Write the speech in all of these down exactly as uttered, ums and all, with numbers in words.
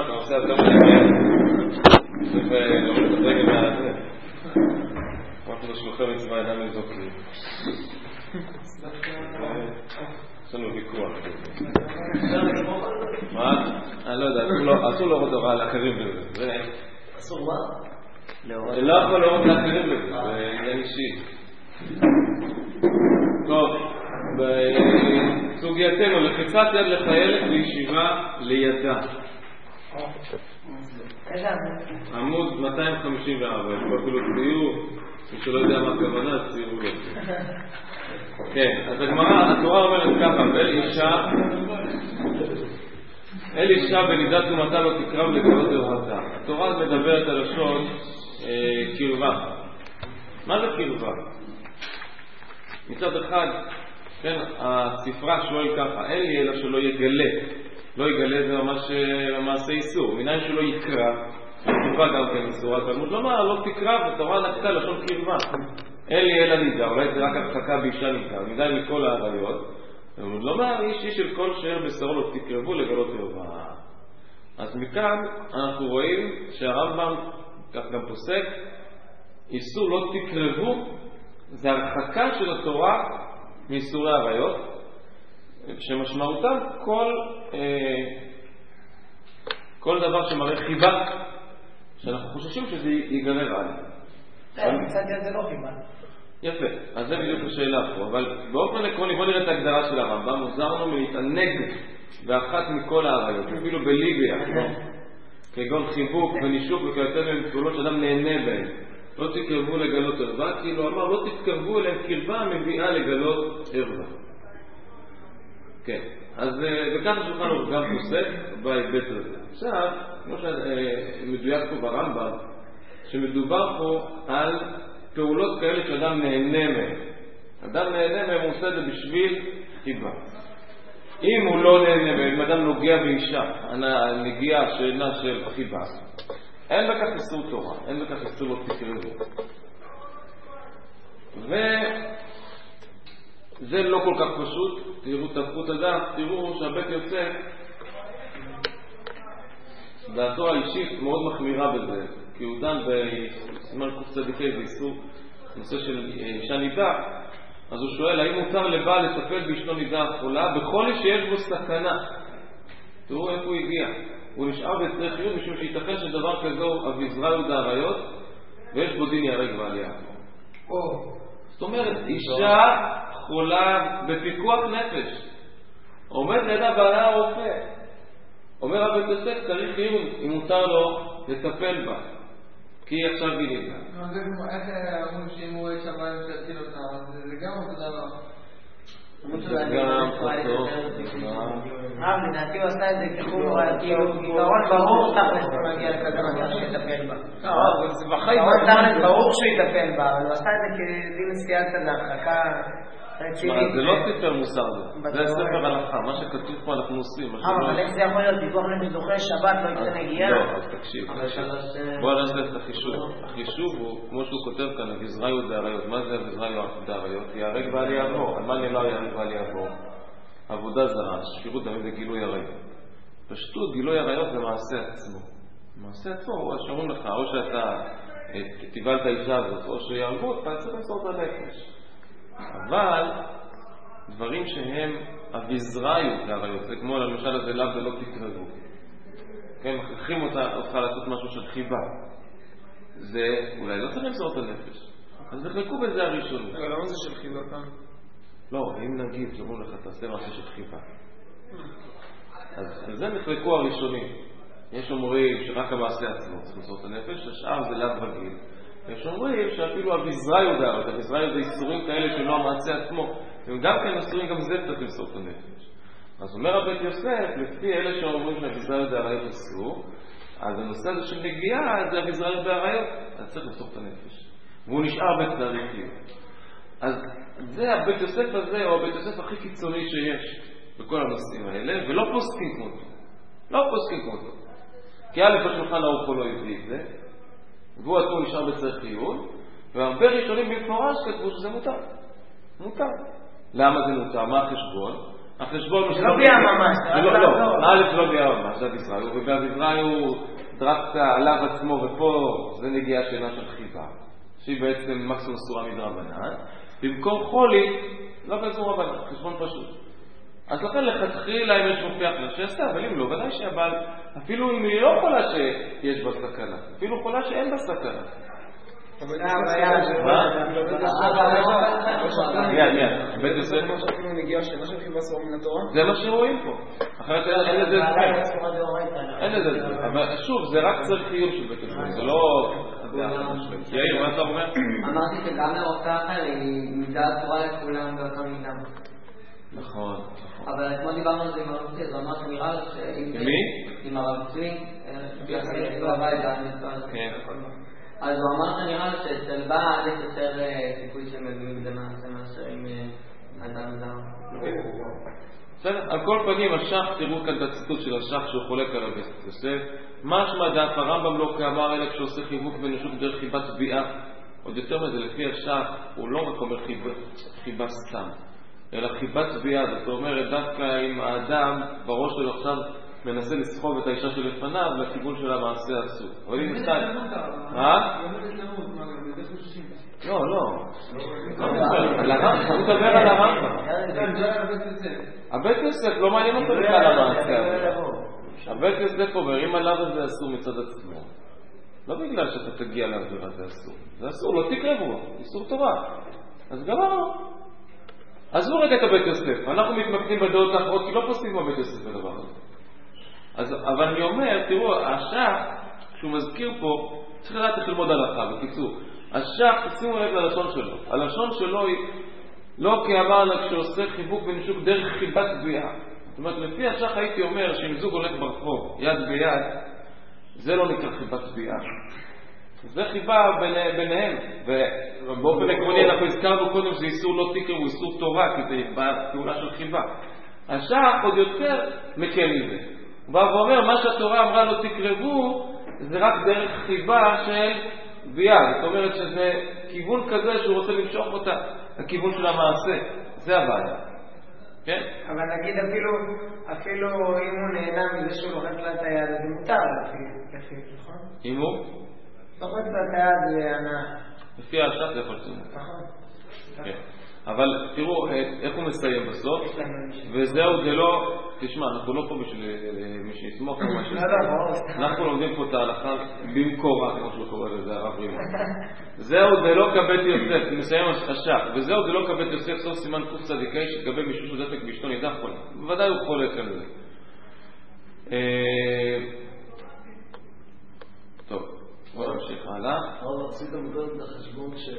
אתה עושה את גם לרגל, צריך להוריד את הרגל מהזה. אמרתי לו שלוחי מצווה ידיים לזוקים. יש לנו ויכוח. מה? אני לא יודע, אסור להורות הוראה לאחרים בזה. אסור מה? לא יכול להורות לאחרים בזה, זה עניין אישי. טוב, בסוגייתנו, לחיצת יד לחיילת בישיבה לידה. עמוד מאתיים חמישים וארבע, יש פה אפילו ציור, מי שלא יודע מה הכוונה, ציירו לו. כן, אז הגמרא, התורה אומרת ככה, ואל אישה, אל אישה בנידת תומתה לא תקרב לגלות ערוותה. התורה מדברת על לשון קרבה. מה זה קרבה? מצד אחד, כן, הספרה שואל ככה, אין לי אלא שלא יגלה. לא יגלה זה ממש למעשה איסור. מנין שלא יקרב, תקרבה גם כן איסור. התלמוד לא מה, לא תקרב, התורה נקטה לשון קרבה. אין לי אלא נידה, אולי זה רק הרחקה באישה נידה, נידה מכל העריות. התלמוד לא מה, איש איש של כל שאר בשרו לא תקרבו לגלות ערווה. אז מכאן אנחנו רואים שהרמב"ם, כך גם פוסק, איסור לא תקרבו, זה הרחקה של התורה מאיסורי העריות, שמשמעותם כל, אה, כל דבר שמראה חיבה, שאנחנו חוששים שזה ייגרר עליו. מצד יד זה לא חיבה. יפה, אז זה בדיוק השאלה פה, אבל באופן עקרוני, בוא נראה את ההגדרה של הרמב"ם, מוזר לנו מלהתענג באחת מכל העריות, אפילו בליגיה, כגון חיבוק ונישוק וכיוצא בהם פעולות שאדם נהנה בהן. לא תקרבו לגלות ערווה, כאילו אמר, לא תתקרבו אליהם קרבה המביאה לגלות ערווה. כן, אז וככה שולחן הוא גם פוסק בהיבט הזה. עכשיו, כמו שמדויק פה ברמב"ם, שמדובר פה על פעולות כאלה שאדם נהנה מהם. אדם נהנה מהם, הוא עושה את זה בשביל חיבה. אם הוא לא נהנה מהם, אם אדם נוגע באישה, הנגיעה שאינה של חיבה, אין בכך איסור תורה, אין בכך איסור לא תקרבו. וזה לא כל כך פשוט, תראו תפקות הדעת, תראו שהבית יוצא, דעתו האישית מאוד מחמירה בזה, כי הוא דן בסימן קוף צדיקי ואיסור, נושא של אישה נידה, אז הוא שואל, האם מותר לבעל לטפל באשתו נידה חולה, בכל שיש בו סכנה? תראו איפה הוא הגיע. הוא נשאר בצריך חיוב משום שייתכן שדבר כזה הוא אביזרה ודעריות ויש בו דין ירק ועלייה. זאת אומרת, אישה חולה בפיקוח נפש, עומד לידה בעלה הרופא, אומר הבית יוסף, צריך חיוב אם מותר לו לטפל בה, כי היא עכשיו בלידה. איך אומרים שאם הוא יש הבא תציל אותה, זה גם אותו דבר. זה גם אותו. רב, לדעתי הוא עשה את זה כחור, כאילו, עיקרון ברור תכלס לא מגיע לכזה מגיע שיטפל בה. עיקרון תכלס ברור שהוא יטפל בה, אבל הוא עשה את זה כדין סייעת כזה, הרחקה רצינית. זה לא ספר מוסר זה, זה ספר הלכה, מה שכתוב פה אנחנו עושים. אבל איך זה יכול להיות? דיווח למזוכי שבת לא יקטן הגיעה? לא, אז תקשיב. בוא נעשה את החישוב. החישוב הוא, כמו שהוא כותב כאן, אביזראי ודעריות. מה זה אביזראי ודעריות? יהרג ואל יעבור. על מה נאמר יהרג ואל יעבור? עבודה זרה, שפירות דמים וגילוי עריות. פשטות, גילוי עריות זה מעשה עצמו. מעשה עצמו, הוא שאומרים לך, או שאתה תיבלת האישה הזאת, או שיהרגו אותך, צריך למסור את הנפש. אבל דברים שהם אביזראיות לעריות, זה כמו למשל הזה לאו ולא תקרבו. כן, מכריחים אותך לעשות משהו של חיבה. זה אולי לא צריך למסור את הנפש. אז נחלקו בזה הראשונים. אבל למה זה של חיבה כאן? לא, אם נגיד שאומרים לך תעשה משהו של חיבה. אז זה נחלקו הראשונים. יש אומרים שרק המעשה עצמו צריך למסור את הנפש, השאר זה לאו רגיל. יש אומרים שאפילו אביזראיות דעריות, אביזראיות זה איסורים כאלה שלא המעשה עצמו, הם גם כן איסורים, גם זה צריך למסור את הנפש. אז אומר הבית יוסף, לפי אלה שאומרים שאביזראיות דעריות איסור, אז הנושא הזה של נגיעה זה אביזראיות דעריות, אז צריך למסור את הנפש. והוא נשאר בצריכים. אז זה הבית יוסף הזה, הוא הבית יוסף הכי קיצוני שיש בכל הנושאים האלה, ולא פוסקים כמותו. לא פוסקים כמותו. כי א' בשולחן ערוך הוא לא הביא את זה, והוא עצמו נשאר בצריך חיוב, והרבה ראשונים במפורש כתבו שזה מותר. מותר. למה זה מותר? מה החשבון? החשבון הוא... זה לא ביאה ממש. לא, לא, א' לא ביאה ממש, זה בישראל. ובבישראל הוא דרקת עליו עצמו, ופה זה נגיעה שאינה של חיבה. שהיא בעצם מקסימום אסורה מדרבנן. במקום חולי, לא באזור רבנן, חשבון פשוט. אז לכן לכתחילה אם יש מוכיח לה שעשה, אבל אם לא, ודאי שהבעל, אפילו אם היא לא חולה שיש בה סכנה, אפילו חולה שאין בה סכנה. בית יוסף זה מה שרואים פה, אחרת אין לזה זמן, אין לזה זמן, אבל שוב זה רק צריך חיוב של בית יוסף, זה לא... יאיר, מה אתה אומר? אמרתי שגם לרופא אחר היא מידה אסורה לכולם באותה מידה. נכון. אבל אתמול דיברנו על זה עם הרב צבי, אז הוא אמר שנראה לו שאם... מי? עם הרב צבי, ביחד בבית, אז הוא אמר שנראה לו שאצל בעל יש יותר סיכוי שהם מביאים את זה מאשר עם אדם זר. בסדר, על כל פנים השח, תראו כאן את הציטוט של השח שהוא חולק על הבית יוסף, משמע דף הרמב"ם לא כאמר אלא כשעושה חיבוק ונשות דרך חיבת תביעה. עוד יותר מזה, לפי השח הוא לא רק אומר חיבה סתם, אלא חיבת תביעה. זאת אומרת, דווקא אם האדם בראש שלו עכשיו מנסה לסחוב את האישה שלפניו לכיוון של המעשה אסור. אבל אם מסתכל... מה? לא, לא. על הרמב"ם, הוא מדבר על הרמב"ם. הבית יוסף לא מעניין אותו בכלל המעשה הזה. הבית יוסף אומר, אם עליו הזה אסור מצד עצמו, לא בגלל שאתה תגיע לעבירה זה אסור. זה אסור, לא תקרבו, איסור תורה. אז גמרנו. עזבו רגע את הבית יוסף, אנחנו מתמקדים בדעות האחרות כי לא פוסקים בבית יוסף בדבר הזה. אז, אבל אני אומר, תראו, השח, כשהוא מזכיר פה, צריך לדעת איך ללמוד הלכה, בקיצור. השח, שימו לב ללשון שלו. הלשון שלו היא לא כאמר לה כשעושה חיבוק ונשוק דרך חיבת תביעה. זאת אומרת, לפי השח הייתי אומר שאם זוג הולך ברחוב, יד ביד, זה לא נקרא חיבת תביעה. זה חיבה בין, ביניהם, ובאופן עקרוני אנחנו הזכרנו קודם שזה איסור לא תקרב, הוא איסור תורה, כי זה פעולה של חיבה. השח עוד יותר מקל מזה. הוא בא ואומר, מה שהתורה אמרה לא תקרבו, זה רק דרך חיבה של תביעה. זאת אומרת שזה כיוון כזה שהוא רוצה למשוך אותה, הכיוון של המעשה. זה הבעיה. כן? אבל נגיד אפילו, אפילו אם הוא נהנה מזה שהוא לוחץ לה את היד, זה מותר לפי, נכון? אם הוא? לוחץ לה את היד להנאה. לפי השח זה יכול להיות. נכון. כן. אבל תראו איך הוא מסיים בסוף, וזהו זה לא, תשמע, אנחנו לא פה בשביל מי שיסמוך, אנחנו לומדים פה את ההלכה במקורה, כמו שהוא קורא לזה, הרב רימה. זהו זה לא כבית יוסף, מסיים השח, וזהו זה לא כבית יוסף, סוף סימן קוף צדיקי שתקבל מישהו שהוא דפק באשתו נידח חולה. בוודאי הוא חולק על זה. טוב, בוא נמשיך הלאה. אבל עשית מודד את החשבון ש...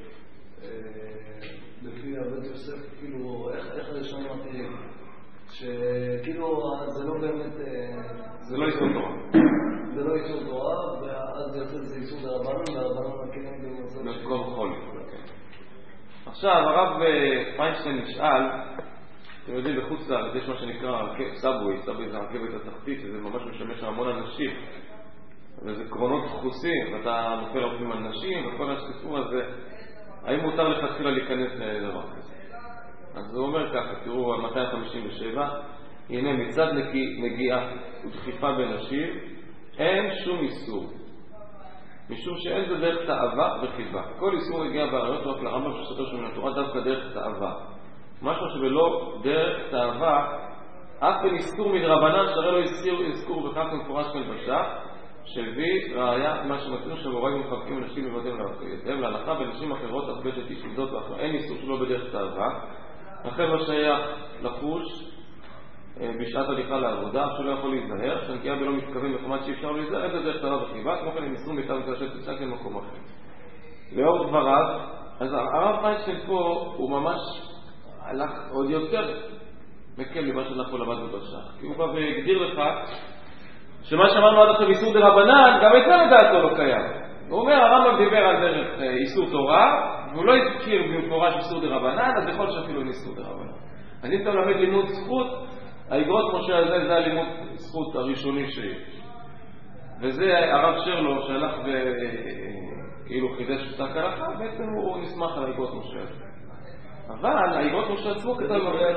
לפי הבית יוסף, כאילו, איך לשון מתאים, שכאילו זה לא באמת... זה לא איסור תורה. זה לא איסור תורה, ואז יוצא זה איסור דרבנן, והרבנן מכירים במצב... במקום חולי. עכשיו, הרב פיינשטיין נשאל, אתם יודעים, בחוץ לארץ יש מה שנקרא סאבווי, סאבווי זה הרכבת התחתית, וזה ממש משמש המון אנשים, וזה קרונות דחוסים, ואתה נופל עובדים על נשים, וכל הסיפור הזה, האם מותר לכתחילה להיכנס לדבר כזה? אז הוא אומר ככה, תראו, מאתיים חמישים ושבע, הנה מצד נגיעה ודחיפה בנשים, אין שום איסור, משום שאין זה דרך תאווה וחיבה. כל איסור הגיע בעריות רק לרמב"ם ששתו של מן התורה דווקא דרך תאווה. משהו שבלא דרך תאווה, אף אין איסור מדרבנן שהרי לא איסור בכך מפורש כאן בשח, שהביא ראיה מה שמצאנו שהמוראים מחבקים אנשים מבדם להלכם להלכה ונשים אחרות הרבה שתיש מידות ואחר אין איסור שלא בדרך תאווה. לכן לא שייך לחוש בשעת הליכה לעבודה שלא יכול להיזהר, שנקייה ולא מתכוון מחמת שאפשר להיזהר, איזה דרך תאווה וחיבה, כמו כן הם איסרו מיטה ותרשת תצק למקום אחר. לאור דבריו, אז הרב פיינשטיין פה הוא ממש הלך עוד יותר מקל ממה שאנחנו למדנו בשח, כי הוא בא והגדיר לך שמה שאמרנו עד עכשיו איסור דרבנן, גם את זה לדעתו לא קיים. הוא אומר, הרמב"ם דיבר על דרך איסור תורה, והוא לא הזכיר במפורש איסור דרבנן, אז יכול שאפילו איסור דרבנן. אני אתם למד לימוד זכות, האגרות משה הזה זה הלימוד זכות הראשוני שיש. וזה הרב שרלו שהלך וכאילו חידש פסק הלכה, בעצם הוא נסמך על האגרות משה הזה. אבל האגרות משה עצמו כתב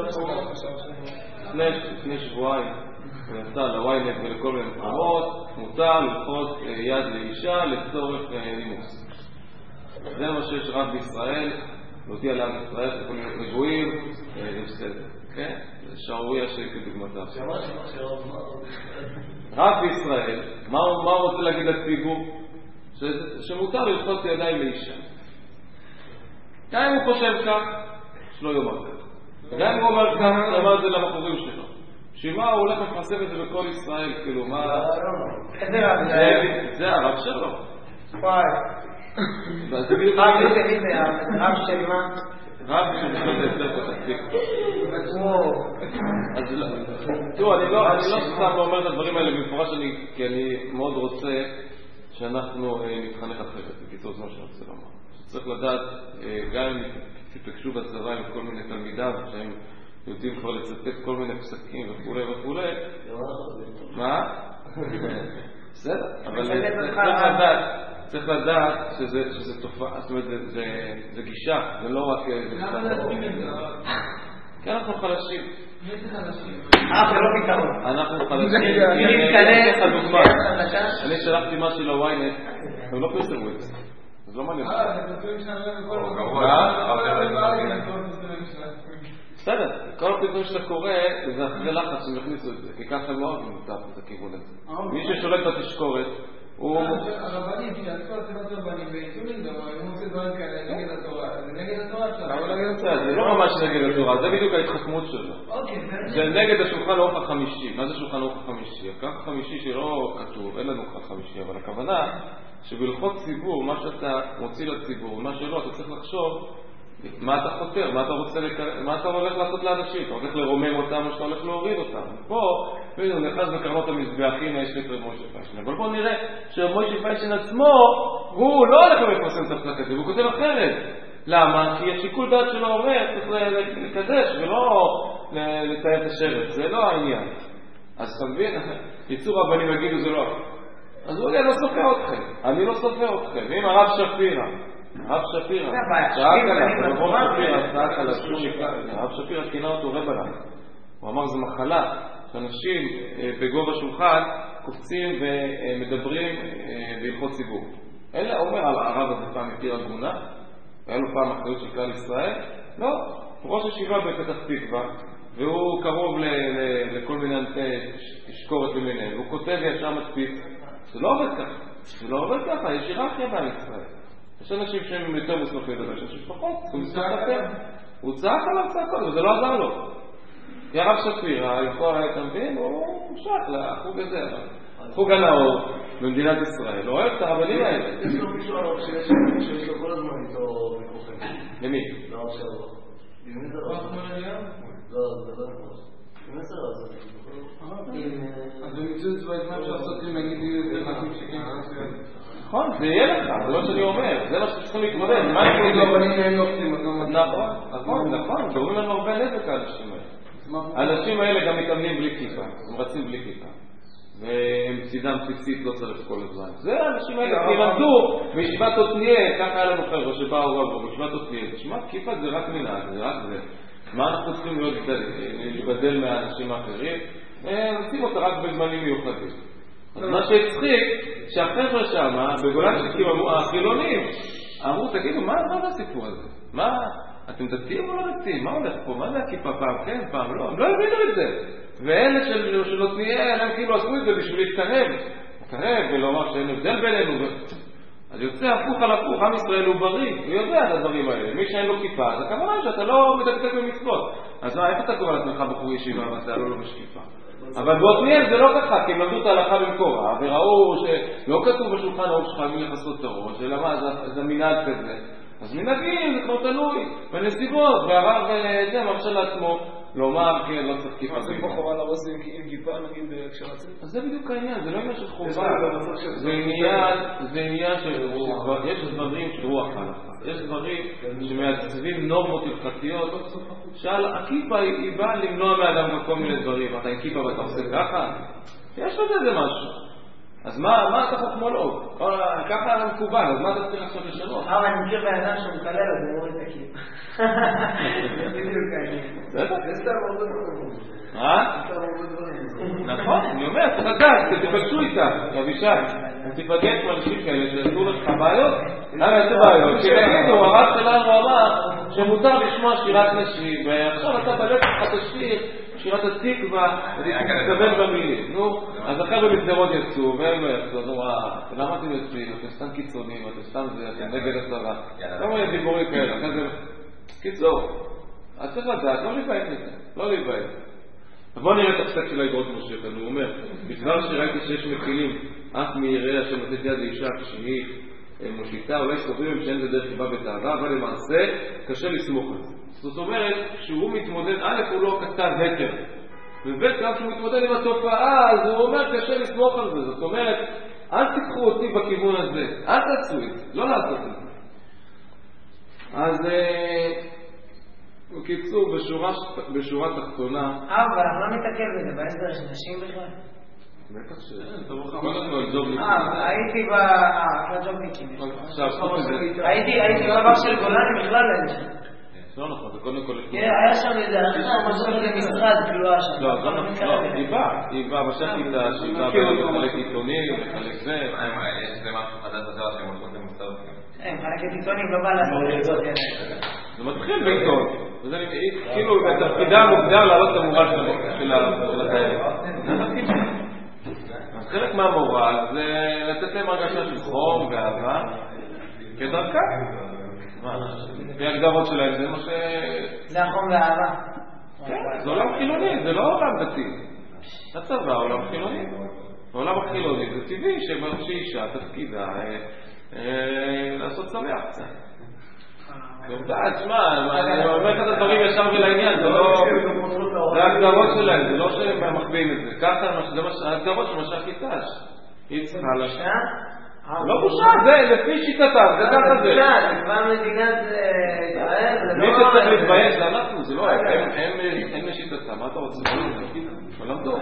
לפני שבועיים הוא יצא לוויינט ולכל מיני מקומות, מותר ללחוץ יד לאישה לצורך נימוס. זה מה שיש רב בישראל, להודיע לעם ישראל, זה יכול להיות רגועים, יש סדר. זה שערוריה שכדוגמתה. רב בישראל, מה הוא רוצה להגיד לציבור? שמותר ללחוץ ידיים לאישה. גם אם הוא חושב כך, שלא יאמר כך. גם אם הוא אומר כך, יאמר את זה למחורים שלו. שמה הוא הולך לפרסם את זה בכל ישראל, כאילו מה... איזה רב זה? זה הרב שלו. וואי. רב זה זה, רב של מה? רב של ספר תספיק. תראו, אני לא סתם אומר את הדברים האלה במפורש, כי אני מאוד רוצה שאנחנו נתחנך אחרת, בקיצור זה מה שאני רוצה לומר. צריך לדעת, גם אם תפגשו בצבא עם כל מיני תלמידיו, שהם יודעים כבר לצטט כל מיני פסקים וכו' וכו'. מה? בסדר, אבל צריך לדעת, צריך לדעת שזה תופעה, זאת אומרת, זה גישה, זה לא רק... למה להסכים את זה? כי אנחנו חלשים. אנחנו לא פתרון. אנחנו חלשים. אני שלחתי משהו לוויינט, הם לא פרסמו את זה. אז לא מעניין. אה, זה פרסומים שלנו בכל מקום. בסדר, כל הפרסומים שאתה קורא זה אחרי לחץ שהם הכניסו את זה, כי ככה הם לא אוהבים את הכיוון הזה. מי ששולט בתשקורת הוא... הרבנים, שיעשו הצבת רבנים ויצאו נגדם, אם הוא עושה דברים כאלה נגד התורה, זה נגד התורה שלנו. זה לא ממש נגד התורה, זה בדיוק ההתחכמות שלו. זה נגד השולחן ערוך החמישי. מה זה שולחן ערוך החמישי? הכרך החמישי שלא כתוב, אין לנו כרך חמישי, אבל הכוונה שבלכות ציבור, מה שאתה מוציא לציבור, מה שלא, אתה צריך לחשוב מה אתה חותר, מה אתה רוצה, מה אתה הולך לעשות לאנשים, אתה הולך לרומם אותם או שאתה הולך להוריד אותם. פה, הוא נכנס בקרנות המזבחים, יש לי את מוישה פיישן. אבל בואו נראה שמוישה פיישן עצמו, הוא לא הולך לפרסם את הפסק הזה, הוא כותב אחרת. למה? כי השיקול דעת שלו אומר, צריך לקדש ולא לתאר את השרץ, זה לא העניין. אז אתה מבין, ייצור רבנים יגידו זה לא. אז הוא לא סופר אתכם, אני לא סופר אתכם. אם הרב שפירא, הרב שפירא, צעק עליו, רבון שפירא צעק עליו, הרב שפירא כינה אותו רב עליו. הוא אמר זה מחלה, שאנשים בגובה שולחן קופצים ומדברים בהלכות ציבור. אלא אומר על הרב הזה פעם מכיר הגונה, והיה לו פעם אחריות של כלל ישראל, לא, ראש ישיבה בפתח תקווה, והוא קרוב לכל מיני תשקורת למיניהם, והוא כותב ישר מדפיס, זה לא עובד ככה, זה לא עובד ככה, יש היררכיה בעם ישראל. יש אנשים שהם יותר מוסמכים לדבר, יש אנשים שפחות, הוא מסתכל אחר. הוא צעק עליו צעקות, וזה לא עזר לו. כי הרב שפירא, יכול היה תמבין, הוא משך לחוג הזה, חוג הנאור במדינת ישראל, הוא אוהב את הרבנים האלה. יש לו מישהו הרב שיש לו כל הזמן איתו ויכוחים. למי? לרב שלו. למי זה רב? לא, זה לא נכון. למי זה רב? זה אז הם יצאו את זה בזמן שעשות לי נגיד מקים שכן נכון, זה יהיה לך, זה לא שאני אומר, זה מה שצריכים להתמודד. נכון, נכון, גורמים לנו הרבה נזק האנשים האלה. האנשים האלה גם מתאמנים בלי כיפה, הם רצים בלי כיפה. והם צידם ציצית לא צריך כל הזמן. זה האנשים האלה, כי למדו מישיבת עתניאל, ככה היה לנו חבר'ה שבאו רבו, מישיבת עתניאל. תשמע, כיפה זה רק מנהג, זה רק זה. מה אנחנו צריכים להתבדל מהאנשים האחרים? נשים אותה רק בזמנים מיוחדים. אז מה שהצחיק, שהחבר'ה שם, בגולן שקים החילונים, אמרו, תגידו, מה זה הסיפור הזה? מה? אתם דתיים או לא דתיים? מה הולך פה? מה זה הכיפה פעם? כן, פעם לא? הם לא הבינו את זה. ואלה שלא תהיה, הם כאילו עשו את זה בשביל להתקרב. להתקרב ולומר שאין הבדל בינינו. אז יוצא הפוך על הפוך, עם ישראל הוא בריא, הוא יודע את הדברים האלה. מי שאין לו כיפה, אז הכוונה שאתה לא מדקדק במצוות. אז מה, איפה אתה קורא לעצמך בחור ישיבה ואתה לא לובש כיפה? אבל בעתניאל זה לא ככה, כי הם למדו את ההלכה במקורה, וראו שלא כתוב בשולחן ערוך שחייבים לכסות את הראש, אלא מה, זה מנהג כזה. אז מנהגים, זה כבר תלוי, בנסיבות, והרב זה מרשה לעצמו לומר, כן, לא צריך כיפה. אז אם בחורה לראש עם כיפה, נגיד, כשרצים? אז זה בדיוק העניין, זה לא עניין של חובה. זה עניין של רוח, יש דברים של רוח ההלכה. יש דברים שמעצבים נורמות הלכתיות, שהכיפה היא באה למנוע מאדם כל מיני דברים. אתה עם כיפה ואתה עושה ככה? יש לזה איזה משהו. אז מה אתה חוכמולוג? ככה מקובל, אז מה אתה צריך לעשות לשנות? אבל אני מכיר באדם שהוא מקלל, אז הוא מוריד את הכיפה. בדיוק העניין. זה סתם הרבה דברים. מה? נכון, אני אומר, צריך לדעת, תפגשו איתה, אבישי. תפגש מאנשים כאלה שעשו לך בעיות. למה איזה בעיות? כי נגידו, הרב שלנו אמר שמותר לשמוע שירת נשים, ועכשיו אתה בלב שלך תשאיר שירת התקווה, ותתכוון במילים. נו, אז אחרי במסדרות יצאו, והם לא יצאו, נו, למה אתם יוצאים? אתם סתם קיצונים, אתם סתם זה, אתם נגד הצבא. לא רואה דיבורים כאלה, אחרי זה... קיצור, אז צריך לדעת, לא להיבהל מזה, לא להיבהל. בואו נראה את הפסק של האגרות משה, הוא אומר, בדבר שראיתי שיש מקילים, אף מיראה השם לתת יד לאישה כשהיא מושיטה, אולי סוברים שאין זה דרך חיבה בתאווה, אבל למעשה קשה לסמוך על זה. זאת אומרת, כשהוא מתמודד, א' הוא לא כתב היתר, וב' גם כשהוא מתמודד עם התופעה, אז הוא אומר קשה לסמוך על זה. זאת אומרת, אל תיקחו אותי בכיוון הזה, אל תעשו את זה, לא לעשות את זה. אז בקיצור, בשורה תחתונה... אה, אבל אנחנו לא נתעכב בזה, בהסדר יש נשים בכלל? בטח שאין, אתה רואה קודם כל ג'ובניקים. אה, הייתי ב... אה, לא ג'ובניקים. עכשיו, חוץ מזה... הייתי בבר של גולני בכלל אין שם. לא נכון, זה קודם כל... כן, היה שם איזה אחת, משהו למשרד, כלואה שם. לא, לא נכון, לא, היא באה, היא באה, משך איתה, שהיא באה לחלק עיתונים, לחלק זה. יש איזה משהו חדש בזאת שהם הולכות למוסתרות. אין, חלקת עיתונים לא בא לעשות את זאת. זה מתחיל בעיתון. כאילו, בתפקידה המוגדר להעלות את המורל של החיילים. אז חלק מהמורל זה לתת להם הרגשה של חום ואהבה כדרכה. לפי הגדרות שלהם זה מה ש... זה החום והאהבה. זה עולם חילוני, זה לא עולם דתי. הצבא עולם חילוני. העולם החילוני זה טבעי שאישה תפקידה לעשות שמח קצת. ועובדה, תשמע, אני אומר לך את הדברים ישר ולעניין, זה לא... זה ההגדרות שלהם, זה לא שהם מחביאים את זה. ככה, זה ההגדרות של משך איתש. היא צריכה לשעה. לא בושה, זה לפי שיטתם, זה ככה זה. זה כבר מדינת... מי שצריך להתבייש זה אנחנו, זה לא, הם לשיטתם, מה אתה רוצה? לא למדו.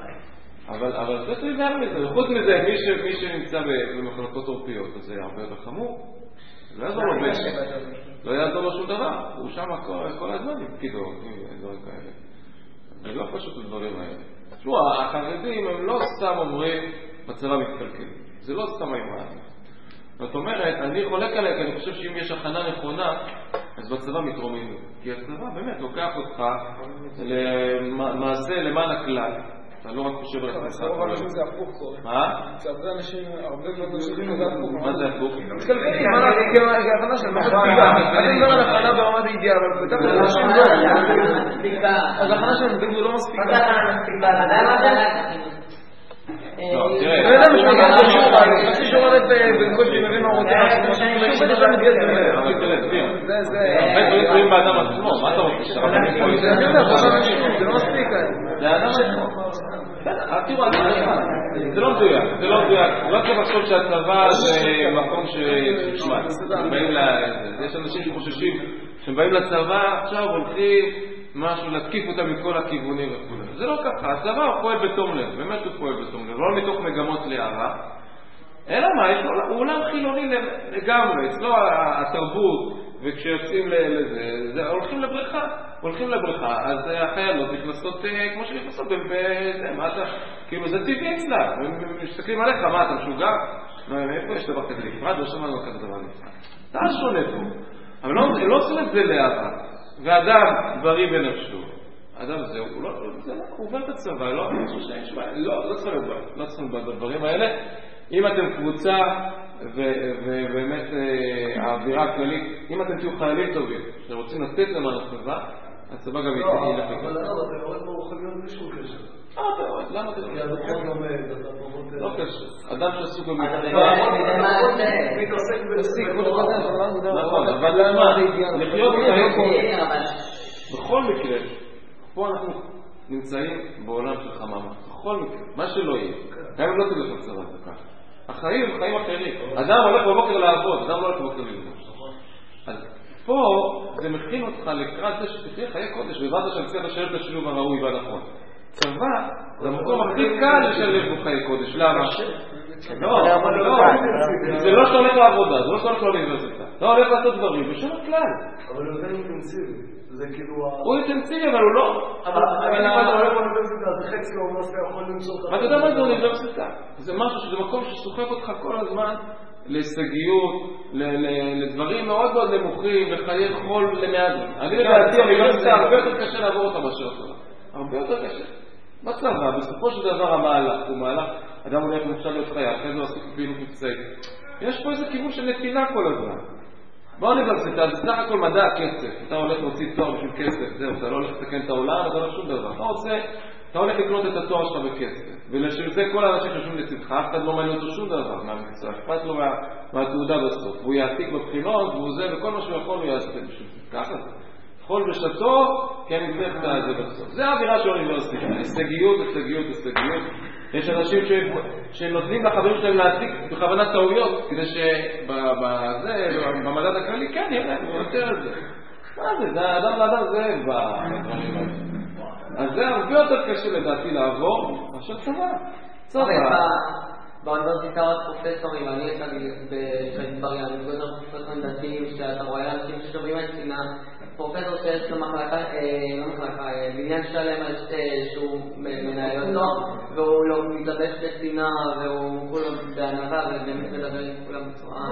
אבל זה צריך להיזהר מזה, וחוץ מזה, מי שנמצא במחלקות עורפיות, אז זה הרבה יותר חמור. לא יעזור לו בית, לא יעזור לו שום דבר, הוא שם כל הזמן עם פקידות, עם דברים כאלה. זה לא פשוט הדברים האלה. תשמעו, החרדים הם לא סתם אומרים בצבא מתקלקל, זה לא סתם האמרה. זאת אומרת, אני חולק עליך, אני חושב שאם יש הכנה נכונה, אז בצבא מתרוממים. כי הצבא באמת לוקח אותך למעשה למען הכלל. אתה לא רק חושב על הכנסת. רוב האנשים זה הפוך קורה. מה? זה הרבה אנשים, הרבה מאוד אנשים זה הפוך. מה זה הפוך? מתקלקלים, מה זה? כי ההבנה של מה זה? אני מדבר על הכנה ברמת הידיעה, אבל בטח אנשים לא. אז ההכנה שלהם בגלל לא מספיקה. מה זה הכנה מספיקה? אתה יודע מה זה? לא, תראה. אני יודע משמע, אני חושב אני חושב שורדת בנקוד שאני מבין מה הוא רוצה. שוב בטח אני מתגלת במלך. אבל תראה, תראה. זה... הרבה דברים תלויים באדם עצמו, מה אתה רוצה שאתה רבה מפה? אני יודע, זה לא מספיק. זה האדם עצמו. תראו, זה לא מדויק, זה לא מדויק. לא צריך לחשוב שהצבא זה מקום שתשמע. יש אנשים שחוששים שהם באים לצבא, עכשיו הולכים משהו, להתקיף אותם מכל הכיוונים וכו'. זה לא ככה, הצבא הוא פועל בתום לב, באמת הוא פועל בתום לב, לא מתוך מגמות להערה, אלא מה, יש לו, הוא עולם חילוני לגמרי, אצלו התרבות, וכשיוצאים לזה, זה, הולכים לבריכה, הולכים לבריכה, אז החיילות נכנסות כמו שנכנסות בזה, מה אתה, כאילו זה טבעי אצלה, הם מסתכלים עליך, מה אתה משוגע? מאיפה יש דבר כזה נפרד? לא שמענו כזה דבר נפרד. אתה שונה פה, אבל לא, לא עושים את זה להערה. ואדם בריא בנפשו, אדם זה, הוא לא, הוא עובר את הצבא, לא, לא צריך לבוא, לא צריך לבוא בדברים האלה. אם אתם קבוצה, ובאמת האווירה הכללית, אם אתם תהיו חיילים טובים, שרוצים לתת למען הצבא, הצבא גם ילך לכם. לא, אבל אתה רואה פה יכול להיות מישהו קשר. אה, אתה רואה, למה אתה רואה? כי הדוחות לומד, אתה פחות... לא קשר, אדם שעסוק במתבא. מתעסק בלספיק, נכון, אבל למה? לחיות חיים פה. בכל מקרה, פה אנחנו נמצאים בעולם של חממה. בכל מקרה, מה שלא יהיה. גם אם לא תלך לצבא, זה ככה. החיים הם חיים אחרים. אדם הולך בבוקר לעבוד, אדם לא הולך בבוקר ללמוד. אז פה זה מכין אותך לקראת זה שתחיה חיי קודש, ובעזרת השם צריך לשלב את השילוב הראוי והנכון. צבא זה המקום הכי קל לשלב בו חיי קודש. למה? לא, זה לא שאתה הולך לעבודה, זה לא שאתה הולך לאוניברסיטה. אתה הולך לעשות דברים, בשום כלל. אבל הוא יותר אינטנסיבי. זה כאילו... הוא אינטנסיבי, אבל הוא לא... אבל אם אתה הולך לאוניברסיטה, זה חצי או ממש אתה יכול למצוא אותך. אתה יודע מה זה אוניברסיטה? זה משהו שזה מקום שסוחף אותך כל הזמן להישגיות, לדברים מאוד מאוד נמוכים, לחיי חול למעט. אני לדעתי, אוניברסיטה הרבה יותר קשה לעבור אותה מאשר הצבא. הרבה יותר קשה. בצבא, בסופו של דבר המהלך הוא מהלך, אדם הולך למשל להיות חייל, אחרי זה הוא עסוק בפעילות מבצעית. יש פה איזה כיוון של נתינה כל הזמן. באוניברסיטה זה סך הכל מדע כסף. אתה הולך להוציא תואר בשביל כסף, זהו, אתה לא הולך לתקן את העולם, אתה לא שום דבר. אתה רוצה, אתה הולך לקנות את התואר שלך בכסף. ולשלזה כל האנשים ששום לצדך, אף אחד לא מעניין אותו שום דבר מהמקצוע, אכפת לו מהתעודה בסוף. והוא יעתיק בבחינות, והוא זה, וכל מה שהוא יכול הוא יעשה בשביל זה. ככה זה. כל בשתו, כן נגדך את זה בסוף. זה האווירה של האוניברסיטה. הישגיות, הישגיות, הישגיות. יש אנשים שנותנים לחברים שלהם להעתיק בכוונת טעויות, כדי שבמדד הכללי, כן, יראה, הוא יותר את זה. מה זה? זה אדם לאדם זה בדברים האלה. אז זה הרבה יותר קשה לדעתי לעבור, מאשר צבא. צבא. באוניברסיטה עוד פרופסורים, אני יצאתי בדבריה, אני גוזר פרופסורים דתיים, שאתה רואה אנשים ששוברים את סינה, פרופסור שיש לו מחלקה, לא מחלקה, בניין שלם שהוא מנהל אותו, והוא לא מתלבש בסינה, והוא כולו בענבה, ובאמת מדבר עם כולם בצורה...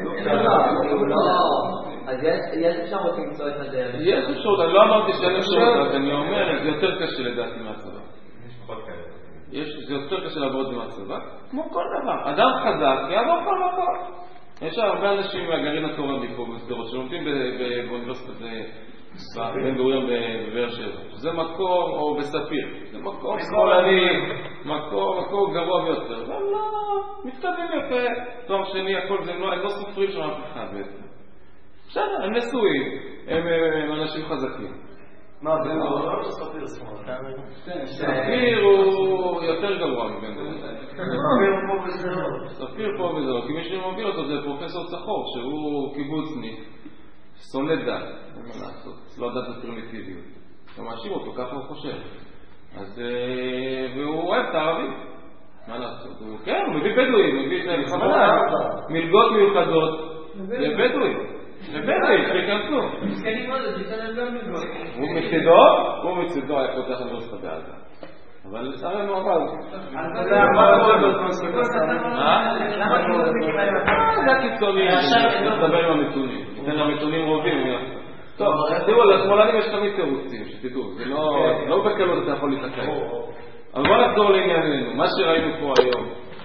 אז יש אפשרות למצוא את הדרך. יש אפשרות, אני לא אמרתי שאין אפשרות, אני אומר, זה יותר קשה לדעתי מהצבא. יש פחות כאלה. זה יותר קשה לעבוד מהצבא, כמו כל דבר. אדם חזק, יעבור כל מקום. יש הרבה אנשים מהגרעין התורני פה בסדרות שלומדים באוניברסיטת בן גוריון בבאר שבע. זה מקום, או בספיר. זה מקום שמאלני, מקום גרוע ביותר. אבל לא, מתקדמים יפה. תואר שני, הכל זה לא, הם לא סופרים שם אף אחד בעצם. עכשיו, הם נשואים, הם אנשים חזקים. מה, בן גוריון או ספיר שמאל? ספיר הוא יותר גרוע מבן גוריון. ספיר פה בזרות. ספיר פה בזרות, כי מי שמוביל אותו זה פרופסור צחור, שהוא קיבוצניק, שונא דת, אין מה לעשות, לא דת הפרימיטיביות. אתה מאשים אותו, ככה הוא חושב. אז, והוא אוהב את הערבים. מה לעשות? כן, הוא מביא בדואים, הוא מביא מלגות מיוחדות לבדואים. לבדואים, שיכנסו. הוא מצידו, הוא מצידו היה פותח אוניברסיטה בעזה. אבל לצערנו אבל. זה הקיצוני, נדבר עם הנתונים. ניתן למתונים רובים. טוב, תראו, לשמאלנים יש תמיד תירוצים, שתדעו. זה לא בקלות אתה יכול להתעקש. אבל בוא נחזור לענייננו. מה שראינו פה היום,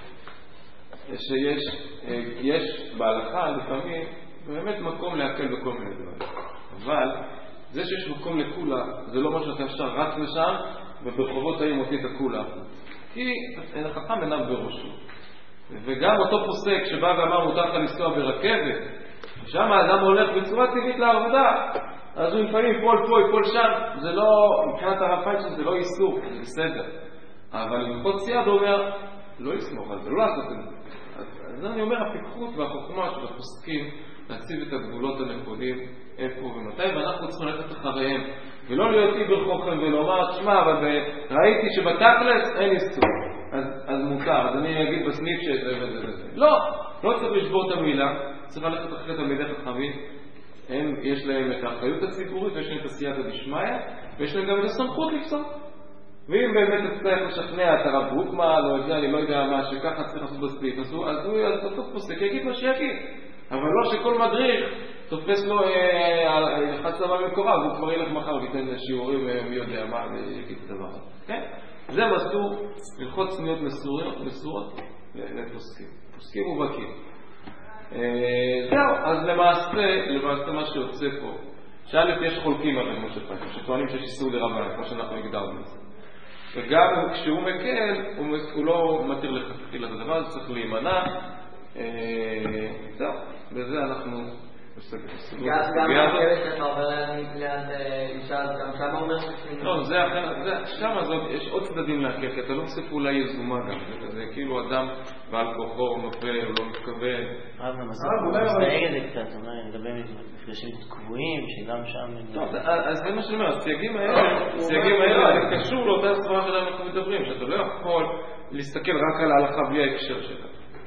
שיש בהלכה לפעמים באמת מקום להקל בכל מיני דברים. אבל זה שיש מקום לכולה, זה לא מה שאתה אפשר רץ לשם, וברחובות העיר מוציא את הכולה. כי החכם עיניו בראשו. וגם אותו פוסק שבא ואמר מותר לך לנסוע ברכבת, שם האדם הולך בצורה טבעית לעבודה, אז הוא לפעמים יפול פה, יפול שם. זה לא, מבחינת הרב פיינשטיין זה לא איסור, זה בסדר. אבל ללכות צייד הוא אומר, לא יסמוך על זה, לא לעשות את זה. אז אני אומר, הפיקחות והחוכמה של הפוסקים להציב את הגבולות הנכונים איפה ומתי, ואנחנו צריכים ללכת אחריהם ולא להיות עיבר חוכם ולומר, תשמע, אבל ראיתי שבתכלס אין איסור, אז, אז מותר, אז אני אגיד בסניף שזה וזה וזה. לא, לא צריך לשבור את המילה, צריך ללכת אחרי תלמידי חכמים. הם, יש להם את האחריות הציבורית ויש להם את עשיית הדשמיא, ויש להם גם את הסמכות לפסוק. ואם באמת תצטרך לשכנע את הרב ברוקמן או את זה, אני לא יודע מה, שככה צריך לעשות בסניף, אז הוא יעשות פוסק, יגיד מה שיגיד. אבל לא שכל מדריך תופס לו אחד צבא במקורב, והוא כבר ילך מחר ויתן שיעורים מי יודע מה ויגיד את הדבר הזה. כן? זה מסור ללכות צניעות מסורות לפוסקים. פוסקים ובקים. זהו, אז למעשה, למעשה מה שיוצא פה, שא' יש חולקים על משה פיינשטיין, שטוענים שיש איסור לרבן, כמו שאנחנו הגדרנו את זה. וגם כשהוא מקל, הוא לא מתיר לכתחיל את הדבר, זה צריך להימנע. זהו, בזה אנחנו מסתגרים. גם הרכבת שאתה עובר ליד אישה, גם שם אומר שצריכים... לא, זה אחר, שם יש עוד צדדים להקל, כי אתה לא צריך אולי יזומה גם, זה כאילו אדם בעל כוחו נופל, הוא לא מתכוון. רב, אתה מסתייג את זה קצת, לגבי מפגשים קבועים, שגם שם... טוב, אז זה מה שאני אומר, הסייגים האלה, הסייגים האלה, זה קשור לאותה סברה שלנו אנחנו מדברים, שאתה לא יכול להסתכל רק על ההלכה בלי ההקשר שלה.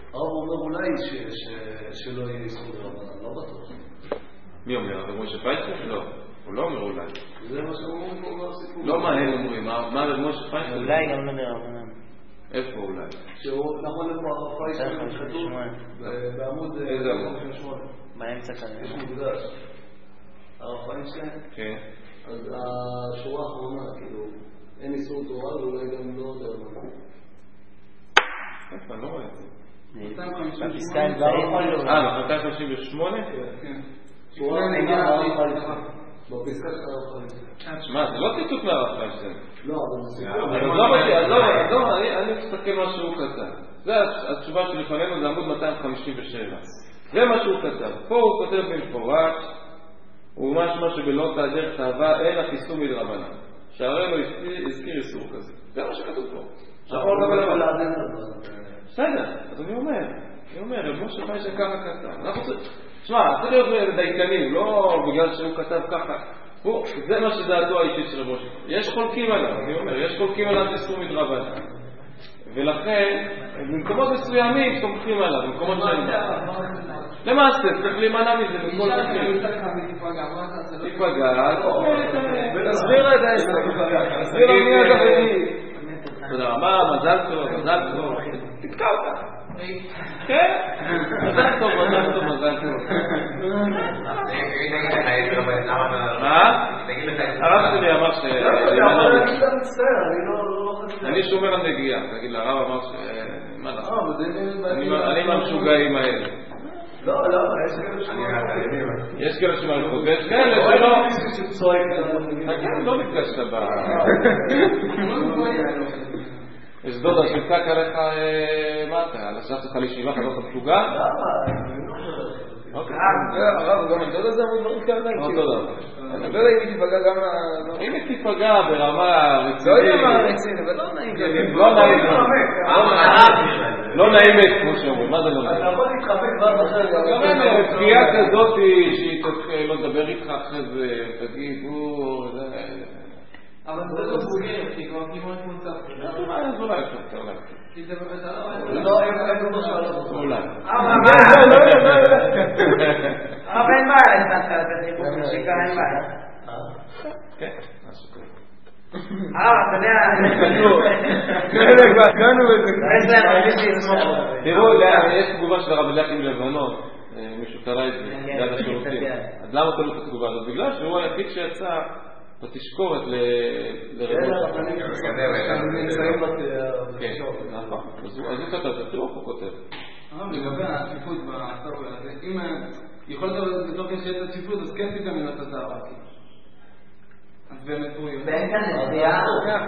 הרב אומר אולי שלא יהיה איסור דרבנן, לא בטוח. מי אומר? רב משה פיינשטיין? לא. הוא לא אומר אולי. זה מה שאומרים פה בסיפור. לא מה הם אומרים, מה רב משה פיינשטיין? אולי גם לא דרבנן. איפה אולי? שהוא נכון לפה הרב פיינשטיין כתוב בעמוד איזה עמוד? חמישים ושמונה. באמצע כזה. יש מוקדש. הרב פיינשטיין? כן. אז השורה האחרונה, כאילו, אין איסור תורה ואולי גם לא דרבנן. איפה? אני לא רואה את זה. בפסקה אמצעית. אה, מאתיים חמישים ושמונה? כן. שורה האחרונה בפסקה של הרב פיינשטיין. מה, זה לא ציטוט מהרב פיינשטיין. לא, אבל זה סיפור. עזוב אותי, עזוב, עזוב, אני מסתכל מה שהוא כתב. זה התשובה שלפנינו, זה עמוד מאתיים חמישים ושבע. זה מה שהוא כתב. פה הוא כותב במפורש, הוא משמע שבלא תהדר תאווה אין החיסור מדרבנן. שהרי לא הזכיר איסור כזה. זה מה שכתוב פה. שחור לא בלבן. בסדר, אז אני אומר, אני אומר, רב משה פיינשטיין ככה כתב. אנחנו צריכים, תשמע, צריך להיות דייקנים, לא בגלל שהוא כתב ככה. פה, זה מה שדעתו האישית של רב משה. יש חולקים עליו, אני אומר, יש חולקים עליו איסור מדרבנן. ולכן, במקומות מסוימים סומכים עליו, במקומות שאין בה. למעשה, צריך להימנע מזה בכל תחליט. תיפגע, תסביר את העסק. תסביר לו מי הדברים. תודה רבה, מזל טוב, מזל טוב. תקטע אותה. כן? מזל טוב, מזל טוב, מזל טוב. מה? הרב שלי אמר ש... אני שומר על נגיעה. תגיד לה, הרב אמר ש... מה לך? אני מהמשוגעים האלה. לא, לא, יש כאלה שמלכות. יש כאלה שלא... כן, לא נפגשת בה. יש דודה שצעק עליך, מה אתה? על השעה שלך לישיבה, אתה לא אתה משוגע? הרב, גם הדודה זה אמור דברים כאלה. אותו דבר. אני לא יודע אם היא תיפגע גם... אם היא תיפגע ברמה רצינית... לא יודע מה רצינית, אבל לא נעים כזה. לא נעים. לא נעימת, כמו שאומרים. מה זה לא נעים? אתה יכול להתחפק כבר אחרי. גם אין פגיעה כזאת שהיא לא לדבר איתך אחרי זה, תגיד, הוא... אבל זה לא בוגר, כי כבר כמעט מוצא. אז אולי אפשר, אולי. כי זה לא... לא, אין לא שאלה. אולי. הרב אין בעיה, נתת את הסיפור משיקה, אין בעיה. כן, משהו כזה. הרב, אתה יודע... תראו, יש תגובה של הרב אליקים לבנון, מישהו קרא את זה, ליד השירותים. אז למה קוראים את התגובה הזאת? בגלל שהוא היחיד שיצא בתשקורת לרבות. כן, נכון. אז הוא כתב, תראו איך הוא כותב. לגבי הציפות בהיסטוריה הזה, אם יכול להיות בתוך שיש את הציפות, אז כן תיתן מן התזרה. אז באמת הוא יוצא. ואין כאן נסיעה.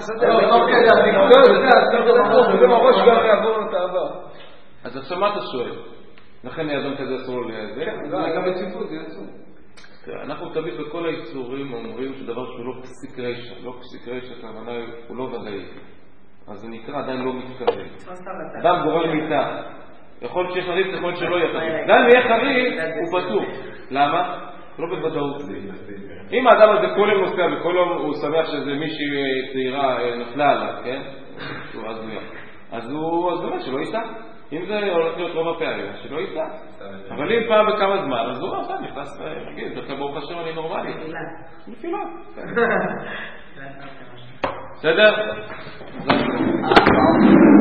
זה ממש גם יעבור את העבר. אז עכשיו מה אתה שואל? לכן יזם כזה אסור לו ליזם? גם בציפות זה אסור. אנחנו תמיד בכל האיסורים אומרים שדבר שהוא לא פסיק רשע, לא פסיק רשע, כמובן הוא לא ודאי. אז זה נקרא עדיין לא מתכוון. אדם גורל מיתה. יכול להיות שיהיה חריף, יכול להיות שלא יהיה חריף. גם אם יהיה חריף, הוא פתור. למה? לא בוודאות. אם האדם הזה כל יום נוסע וכל יום הוא שמח שזה מישהי צעירה נפלה עליו, כן? אז הוא באמת שלא ייסע. אם זה הולך להיות רוב הפעמים, שלא ייסע. אבל אם פעם בכמה זמן, אז הוא אומר, אתה נכנס רגיל, דווקא ברוך השם אני נורמלי. נפילה. בסדר?